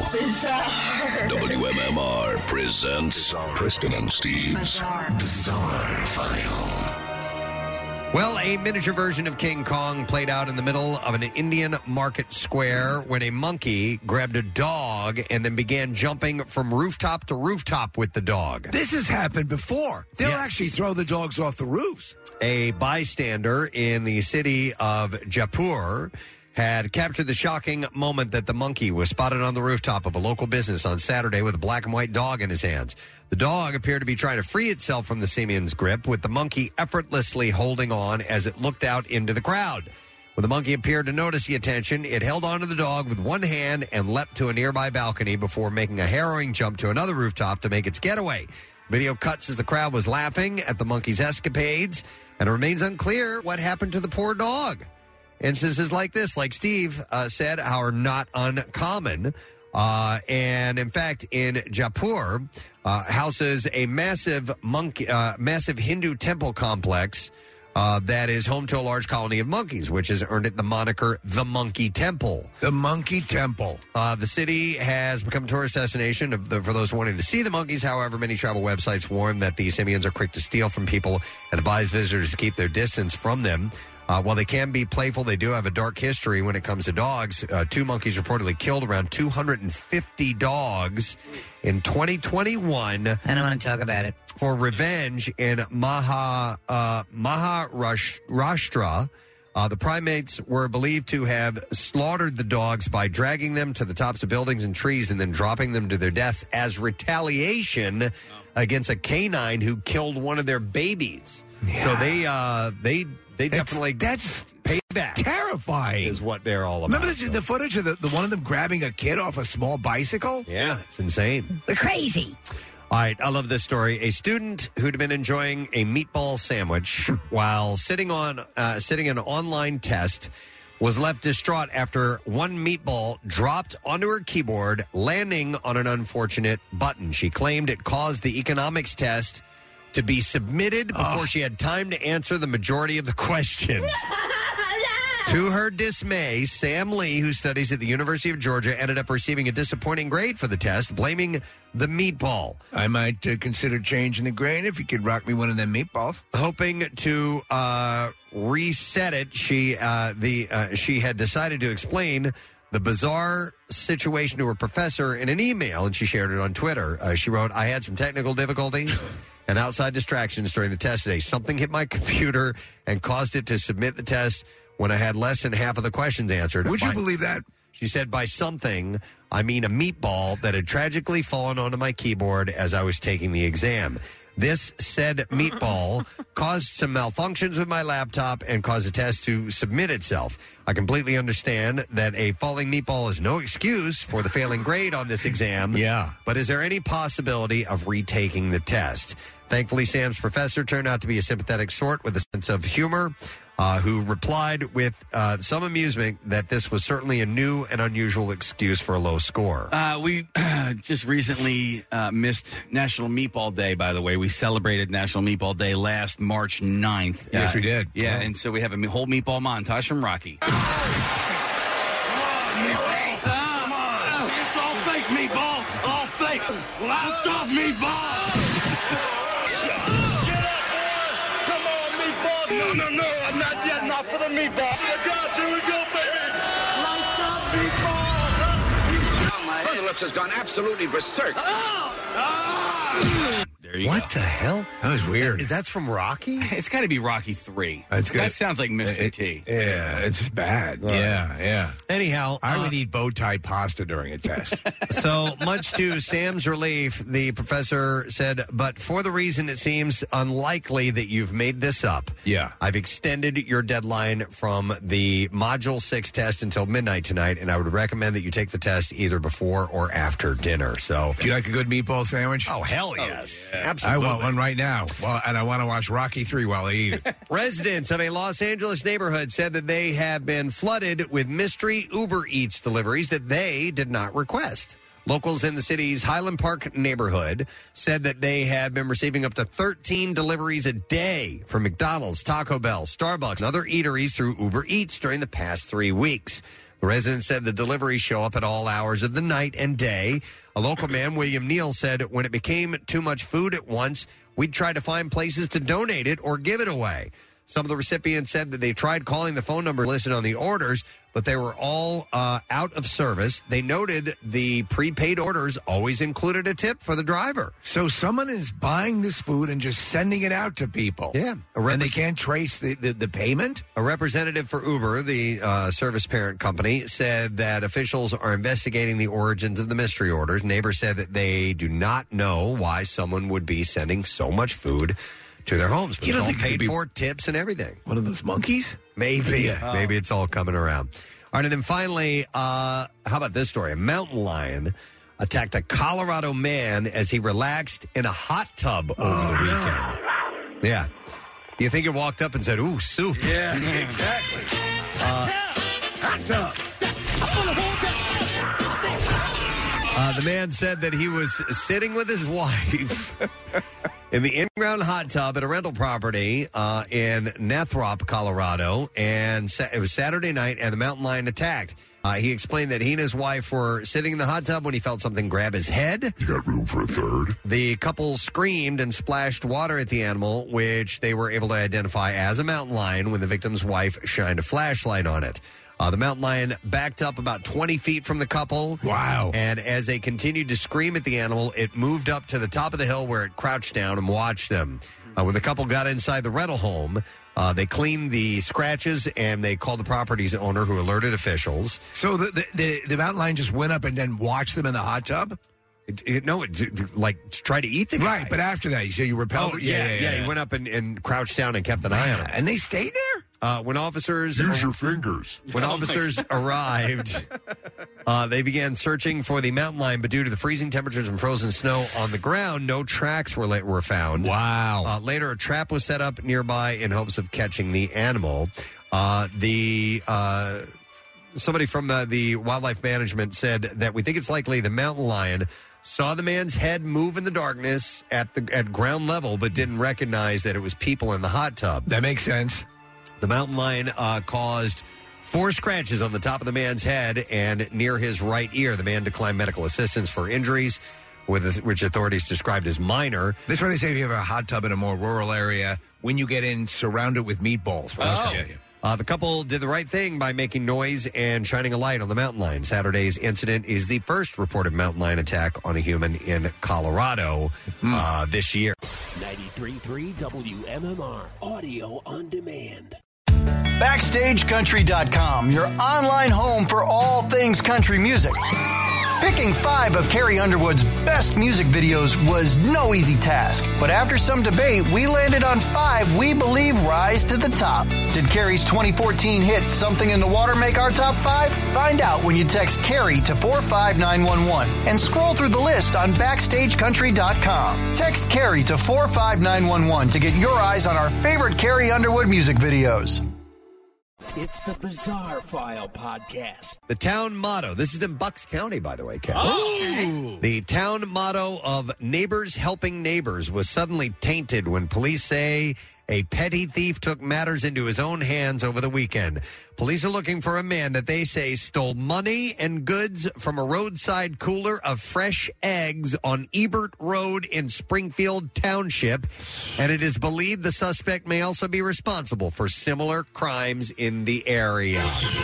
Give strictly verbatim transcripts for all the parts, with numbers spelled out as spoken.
Bizarre. W M M R presents Kristen and Steve's Bizarre. Bizarre File. Well, a miniature version of King Kong played out in the middle of an Indian market square when a monkey grabbed a dog and then began jumping from rooftop to rooftop with the dog. This has happened before. They'll Yes. actually throw the dogs off the roofs. A bystander in the city of Jaipur had captured the shocking moment that the monkey was spotted on the rooftop of a local business on Saturday with a black and white dog in his hands. The dog appeared to be trying to free itself from the simian's grip, with the monkey effortlessly holding on as it looked out into the crowd. When the monkey appeared to notice the attention, it held onto the dog with one hand and leapt to a nearby balcony before making a harrowing jump to another rooftop to make its getaway. Video cuts as the crowd was laughing at the monkey's escapades, and it remains unclear what happened to the poor dog. Instances like this, like Steve uh, said, are not uncommon. Uh, and in fact, in Jaipur, uh, houses a massive monkey, uh, massive Hindu temple complex uh, that is home to a large colony of monkeys, which has earned it the moniker the Monkey Temple. The Monkey Temple. Uh, the city has become a tourist destination of the, for those wanting to see the monkeys. However, many travel websites warn that the simians are quick to steal from people and advise visitors to keep their distance from them. Uh, while they can be playful, they do have a dark history when it comes to dogs. Uh, two monkeys reportedly killed around two hundred fifty dogs in twenty twenty-one. I don't want to talk about it. For revenge in Maha, uh, Maharashtra. Uh, the primates were believed to have slaughtered the dogs by dragging them to the tops of buildings and trees and then dropping them to their deaths as retaliation against a canine who killed one of their babies. Yeah. So they uh, they they That's- definitely that's pay back. Terrifying. Is what they're all about. Remember the, the footage of the, the one of them grabbing a kid off a small bicycle? Yeah, it's insane. We're crazy. All right, I love this story. A student who'd been enjoying a meatball sandwich while sitting on uh, sitting an online test was left distraught after one meatball dropped onto her keyboard, landing on an unfortunate button. She claimed it caused the economics test to be submitted before she had time to answer the majority of the questions. To her dismay, Sam Lee, who studies at the University of Georgia, ended up receiving a disappointing grade for the test, blaming the meatball. I might uh, consider changing the grade if you could rock me one of them meatballs. Hoping to uh, reset it, she uh, the uh, she had decided to explain the bizarre situation to her professor in an email, and she shared it on Twitter. Uh, she wrote, "I had some technical difficulties and outside distractions during the test today. Something hit my computer and caused it to submit the test when I had less than half of the questions answered." Would you By- believe that? She said, by something, I mean a meatball that had tragically fallen onto my keyboard as I was taking the exam. This said meatball caused some malfunctions with my laptop and caused the test to submit itself. I completely understand that a falling meatball is no excuse for the failing grade on this exam. Yeah. But is there any possibility of retaking the test? Thankfully, Sam's professor turned out to be a sympathetic sort with a sense of humor, uh, who replied with uh, some amusement that this was certainly a new and unusual excuse for a low score. Uh, we just recently uh, missed National Meatball Day, by the way. We celebrated National Meatball Day last March ninth. Yes, Uh, we did. Yeah, Oh. and so we have a whole meatball montage from Rocky. It's all fake, meatball. All fake. Blast off, meatball. Get up, boy. Come on, meatball. No, no, no. I'm not yet. Not for the meatball. I got you. Here we go, baby. Lights up, meatball. Further Lips has gone absolutely berserk. Oh. Ah. There you What go. the hell? That was weird. That's from Rocky? It's got to be Rocky three. That's good. That sounds like Mister It- T. Yeah, it's bad. Right. Yeah, yeah. Anyhow, I uh, would eat bow tie pasta during a test. so much to Sam's relief, the professor said, but for the reason it seems unlikely that you've made this up, Yeah. I've extended your deadline from the Module six test until midnight tonight, and I would recommend that you take the test either before or after dinner. So, Do you like a good meatball sandwich? oh, hell yes. I Absolutely. want one right now. Well, and I want to watch Rocky three while I eat it. Residents of a Los Angeles neighborhood said that they have been flooded with mystery Uber Eats deliveries that they did not request. Locals in the city's Highland Park neighborhood said that they have been receiving up to thirteen deliveries a day from McDonald's, Taco Bell, Starbucks, and other eateries through Uber Eats during the past three weeks. The resident said the deliveries show up at all hours of the night and day. A local man, William Neal, said when it became too much food at once, we'd try to find places to donate it or give it away. Some of the recipients said that they tried calling the phone number listed on the orders, but they were all uh, out of service. They noted the prepaid orders always included a tip for the driver. So someone is buying this food and just sending it out to people. Yeah. And they can't trace the, the, the payment? A representative for Uber, the uh, service parent company, said that officials are investigating the origins of the mystery orders. Neighbors said that they do not know why someone would be sending so much food to their homes. But You it's don't all think it could paid be for, tips and everything. One of those monkeys? Maybe. Yeah. Maybe it's all coming around. All right, and then finally, uh, how about this story? A mountain lion attacked a Colorado man as he relaxed in a hot tub over Oh, the weekend. Yeah. You think he walked up and said, ooh, soup. Yeah, exactly. Uh, Hot tub. Uh, the man said that he was sitting with his wife in the in-ground hot tub at a rental property uh, in Nethrop, Colorado, and sa- it was Saturday night, and the mountain lion attacked. Uh, he explained that he and his wife were sitting in the hot tub when he felt something grab his head. You got room for a third? The couple screamed and splashed water at the animal, which they were able to identify as a mountain lion when the victim's wife shined a flashlight on it. Uh, the mountain lion backed up about twenty feet from the couple. Wow. And as they continued to scream at the animal, it moved up to the top of the hill where it crouched down and watched them. Uh, when the couple got inside the rental home, uh, they cleaned the scratches and they called the property's owner, who alerted officials. So the, the, the, the mountain lion just went up and then watched them in the hot tub? It, it, no, it, it, like to try to eat the guy. Right, but after that, you say you repelled Oh, it? yeah, yeah, He went up and, and crouched down and kept an eye on him. And they stayed there? Uh, when officers Use your fingers. when Oh, my officers arrived, uh, they began searching for the mountain lion, but due to the freezing temperatures and frozen snow on the ground, no tracks were la- were found. Wow. Uh, later, a trap was set up nearby in hopes of catching the animal. Uh, the uh, somebody from uh, the wildlife management said that we think it's likely the mountain lion saw the man's head move in the darkness at the at ground level, but didn't recognize that it was people in the hot tub. That makes sense. The mountain lion uh, caused four scratches on the top of the man's head and near his right ear. The man declined medical assistance for injuries, with which authorities described as minor. That's why they say if you have a hot tub in a more rural area, when you get in, surround it with meatballs. For Oh. yeah, yeah. Uh, the couple did the right thing by making noise and shining a light on the mountain lion. Saturday's incident is the first reported mountain lion attack on a human in Colorado uh, this year. ninety-three point three W M M R, audio on demand. Backstage Country dot com, your online home for all things country music. Picking five of Carrie Underwood's best music videos was no easy task, but after some debate, we landed on five we believe rise to the top. Did Carrie's twenty fourteen hit Something in the Water make our top five? Find out when you text Carrie to four five nine one one and scroll through the list on Backstage Country dot com. Text Carrie to four five nine one one to get your eyes on our favorite Carrie Underwood music videos. It's the Bizarre File Podcast. The town motto, this is in Bucks County, by the way, Kevin. Oh. The town motto of Neighbors Helping Neighbors was suddenly tainted when police say a petty thief took matters into his own hands over the weekend. Police are looking for a man that they say stole money and goods from a roadside cooler of fresh eggs on Ebert Road in Springfield Township, and it is believed the suspect may also be responsible for similar crimes in the area.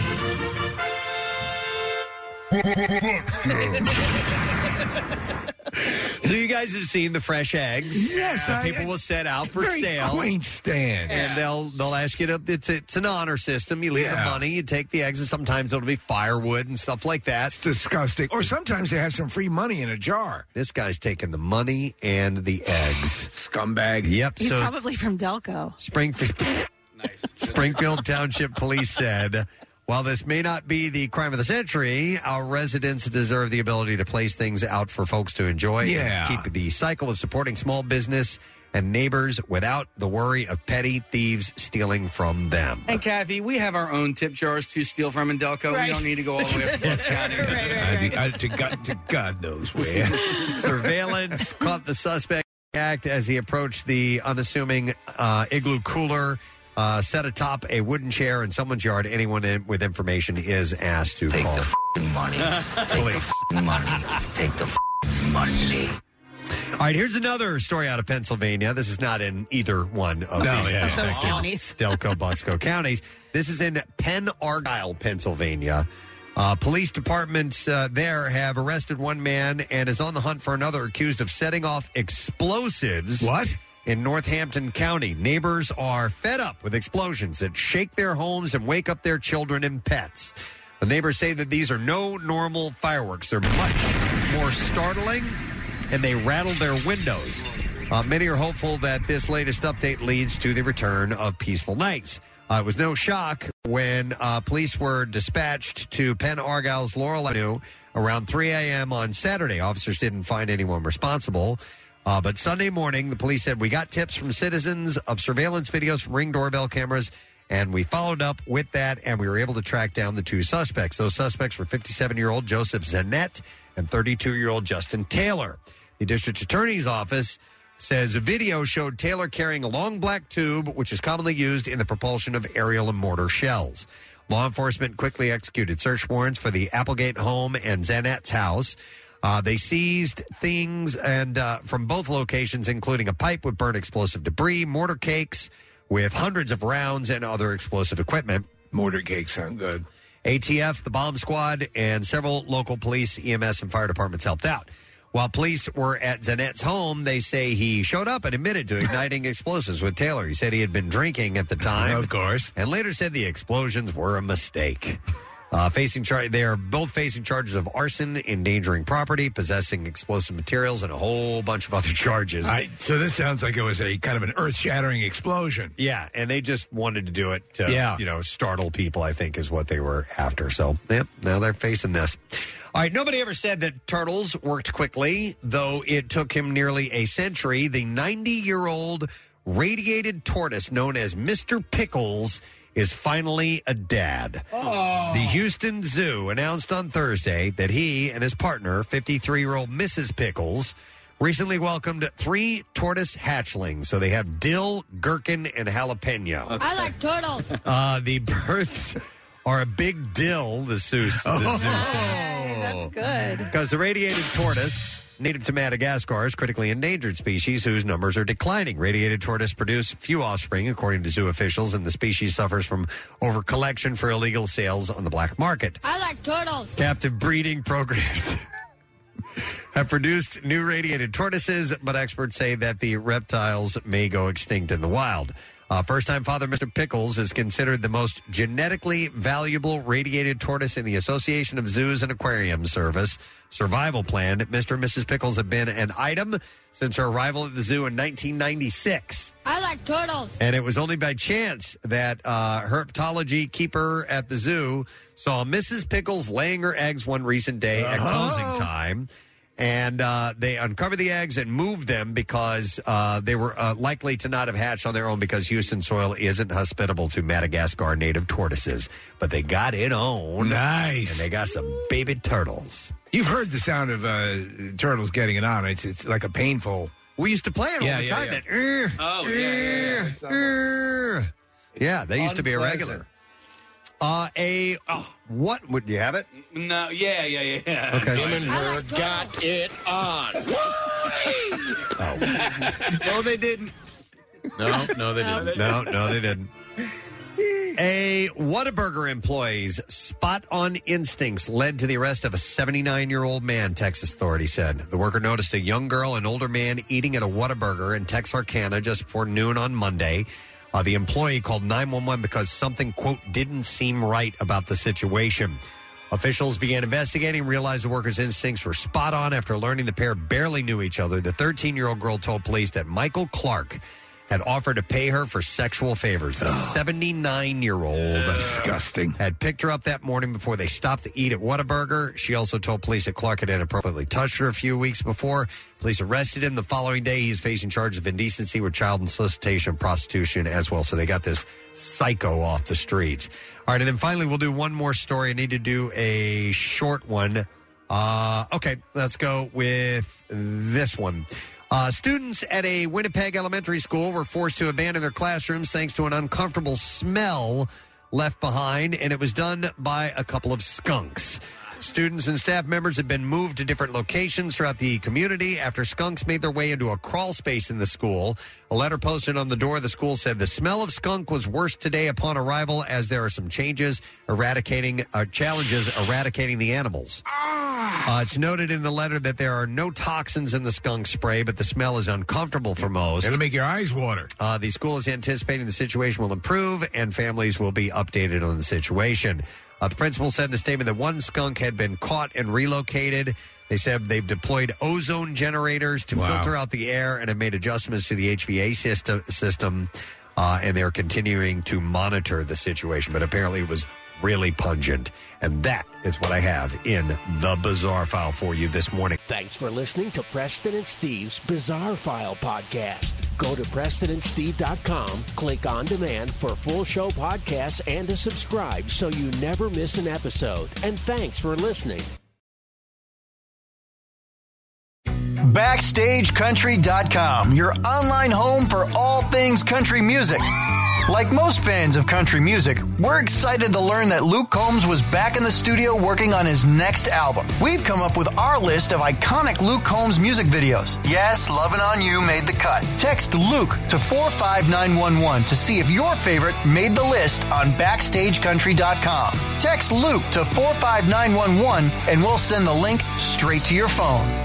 So you guys have seen the fresh eggs. Yes, that I- people will set out for Very sale. quaint stand. And they'll they'll ask you to. It's it's an honor system. You leave Yeah. the money, you take the eggs, and sometimes it'll be firewood and stuff like that. It's disgusting. Or sometimes they have some free money in a jar. This guy's taking the money and the eggs. Scumbag. Yep. He's so probably from Delco. Springfield Springfield Township Police said, while this may not be the crime of the century, our residents deserve the ability to place things out for folks to enjoy Yeah. and keep the cycle of supporting small business and neighbors without the worry of petty thieves stealing from them. And Kathy, we have our own tip jars to steal from in Delco. Right. We don't need to go all the way up to Bucks County. I, I, to, God, to God knows where. Surveillance caught the suspect act as he approached the unassuming uh, igloo cooler uh, set atop a wooden chair in someone's yard. Anyone in, with information is asked to Take call the f***ing money. Take the f***ing money. Take the f***ing money. All right, here's another story out of Pennsylvania. This is not in either one of No, the yeah. respective counties. Delco, Bucksco counties. This is in Penn Argyle, Pennsylvania. Uh, police departments uh, there have arrested one man and is on the hunt for another accused of setting off explosives. What? In Northampton County. Neighbors are fed up with explosions that shake their homes and wake up their children and pets. The neighbors say that these are no normal fireworks. They're much more startling, and they rattle their windows. Uh, many are hopeful that this latest update leads to the return of peaceful nights. Uh, it was no shock when uh, police were dispatched to Penn Argyle's Laurel Avenue around three a.m. on Saturday. Officers didn't find anyone responsible. Uh, but Sunday morning, the police said, we got tips from citizens of surveillance videos from Ring doorbell cameras, and we followed up with that, and we were able to track down the two suspects. Those suspects were fifty-seven-year-old Joseph Zanette and thirty-two-year-old Justin Taylor. The district attorney's office says a video showed Taylor carrying a long black tube, which is commonly used in the propulsion of aerial and mortar shells. Law enforcement quickly executed search warrants for the Applegate home and Zanette's house. Uh, they seized things and uh, from both locations, including a pipe with burnt explosive debris, mortar cakes with hundreds of rounds, and other explosive equipment. Mortar cakes sound good. A T F, the bomb squad, and several local police, E M S, and fire departments helped out. While police were at Zanette's home, they say he showed up and admitted to igniting explosives with Taylor. He said he had been drinking at the time. Of course. And later said the explosions were a mistake. Uh, facing char- they are both facing charges of arson, endangering property, possessing explosive materials, and a whole bunch of other charges. I, so this sounds like it was a kind of an earth-shattering explosion. Yeah, and they just wanted to do it to, Yeah. you know, startle people, I think, is what they were after. So, yep, now they're facing this. All right, nobody ever said that turtles worked quickly, though it took him nearly a century. The ninety-year-old radiated tortoise known as Mister Pickles is finally a dad. Oh. The Houston Zoo announced on Thursday that he and his partner, fifty-three-year-old Missus Pickles, recently welcomed three tortoise hatchlings. So they have dill, gherkin, and jalapeno. I like turtles. Uh, the births are a big dill, the zoo, the zoo said. That's good. Because the radiated tortoise, native to Madagascar, is a critically endangered species whose numbers are declining. Radiated tortoise produce few offspring, according to zoo officials, and the species suffers from overcollection for illegal sales on the black market. I like turtles. Captive breeding programs have produced new radiated tortoises, but experts say that the reptiles may go extinct in the wild. Uh, first-time father Mister Pickles is considered the most genetically valuable radiated tortoise in the Association of Zoos and Aquarium Service survival plan. Mister and Missus Pickles have been an item since her arrival at the zoo in nineteen ninety-six. I like turtles. And it was only by chance that uh, herpetology keeper at the zoo saw Missus Pickles laying her eggs one recent day at closing time. And uh, they uncovered the eggs and moved them because uh, they were uh, likely to not have hatched on their own because Houston soil isn't hospitable to Madagascar native tortoises. But they got it on. Nice. And they got some baby turtles. You've heard the sound of uh, turtles getting it on. It's it's like a painful. We used to play it all Yeah, the yeah, time. yeah. That, "Er, Oh, yeah, yeah, yeah. er, er." Yeah, they used to be a regular. Uh, a oh, what would you have it? No, yeah, yeah, yeah, yeah. Okay. Him and her got it on. No, they didn't. No, no, they didn't. No, no, they didn't. A Whataburger employee's spot-on instincts led to the arrest of a seventy-nine-year-old man, Texas authorities said. The worker noticed a young girl and older man eating at a Whataburger in Texarkana just before noon on Monday. Uh, the employee called nine one one because something, quote, didn't seem right about the situation. Officials began investigating and realized the worker's instincts were spot on after learning the pair barely knew each other. The thirteen-year-old girl told police that Michael Clark had offered to pay her for sexual favors. The seventy-nine-year-old Disgusting. had picked her up that morning before they stopped to eat at Whataburger. She also told police that Clark had inappropriately touched her a few weeks before. Police arrested him the following day. He's facing charges of indecency with child and solicitation and prostitution as well. So they got this psycho off the streets. All right, and then finally we'll do one more story. I need to do a short one. Uh, okay, let's go with this one. Uh, students at a Winnipeg elementary school were forced to abandon their classrooms thanks to an uncomfortable smell left behind, and it was done by a couple of skunks. Students and staff members have been moved to different locations throughout the community after skunks made their way into a crawl space in the school. A letter posted on the door of the school said the smell of skunk was worse today upon arrival, as there are some changes eradicating uh, challenges eradicating the animals. Uh, it's noted in the letter that there are no toxins in the skunk spray, but the smell is uncomfortable for most. It'll make your eyes water. Uh, the school is anticipating the situation will improve and families will be updated on the situation. Uh, the principal said in a statement that one skunk had been caught and relocated. They said they've deployed ozone generators to Wow. filter out the air and have made adjustments to the H V A system, system uh, and they're continuing to monitor the situation. But apparently it was really pungent. And that is what I have in the Bizarre File for you this morning. Thanks for listening to Preston and Steve's Bizarre File podcast. Go to preston and steve dot com, click on demand for full show podcasts and to subscribe so you never miss an episode. And thanks for listening. Backstage Country dot com, your online home for all things country music. Like most fans of country music, we're excited to learn that Luke Combs was back in the studio working on his next album. We've come up with our list of iconic Luke Combs music videos. Yes, Lovin' On You made the cut. Text Luke to four five nine one one to see if your favorite made the list on Backstage Country dot com. Text Luke to four five nine one one and we'll send the link straight to your phone.